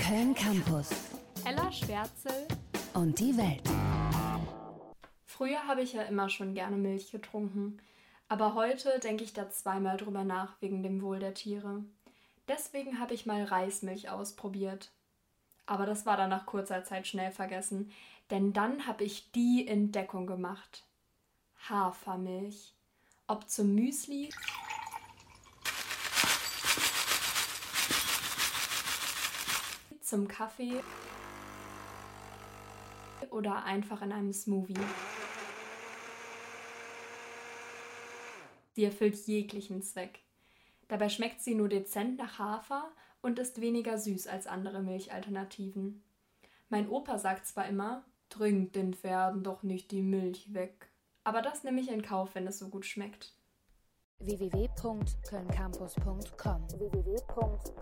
Köln Campus. Ella Schwärzel Und die Welt. Früher habe ich ja immer schon gerne Milch getrunken, aber heute denke ich da zweimal drüber nach wegen dem Wohl der Tiere. Deswegen habe ich mal Reismilch ausprobiert. Aber das war dann nach kurzer Zeit schnell vergessen, denn dann habe ich die Entdeckung gemacht. Hafermilch. Ob zum Müsli, zum Kaffee oder einfach in einem Smoothie. Sie erfüllt jeglichen Zweck. Dabei schmeckt sie nur dezent nach Hafer und ist weniger süß als andere Milchalternativen. Mein Opa sagt zwar immer, trink den Pferden doch nicht die Milch weg. Aber das nehme ich in Kauf, wenn es so gut schmeckt. www.kölncampus.com